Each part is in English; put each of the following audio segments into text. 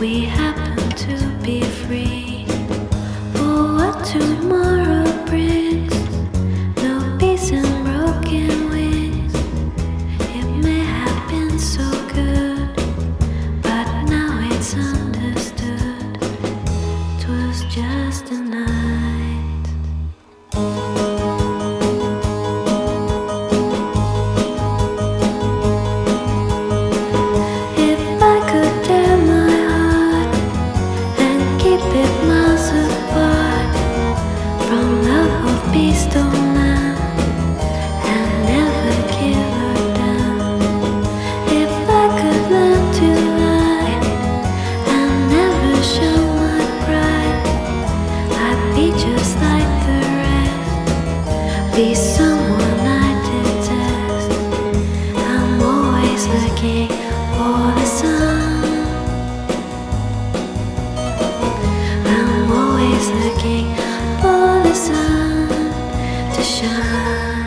We happen to be free for what tomorrow brings. No peace and broken wings. It may have been so good, but now it's understood. 'Twas just a night. If I could tear my heart and keep it miles apart from love of beast or man, and never give her down. If I could learn to lie and never show my pride, I'd be just like the rest, be someone I detest. I'm always looking for the sun. I'm always looking for the sun to shine.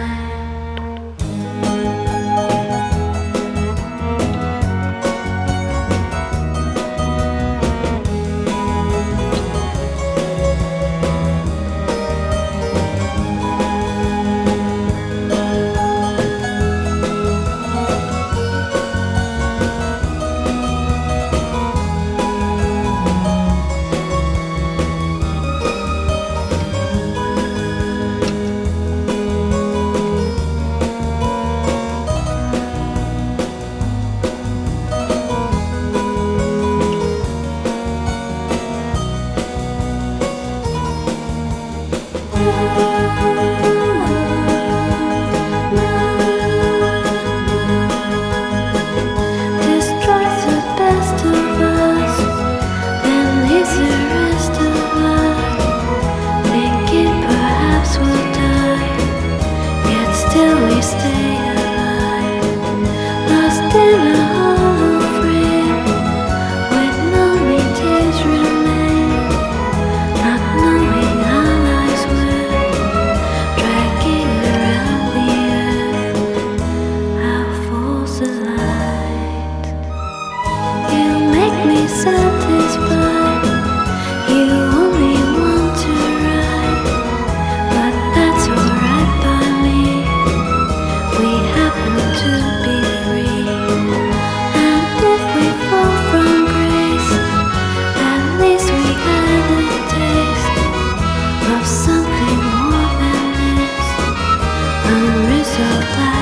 Destroys the best of us, then leaves the rest of us thinking perhaps we'll die, yet still we stay alive, lost in a hollow frame, with no tears remain, not knowing our lives will, dragging around the earth, our false light. You make me satisfied, you only want to ride, but that's alright by me. We happen to be free, and if we fall from grace, at least we had a taste of something more than this, unresolved.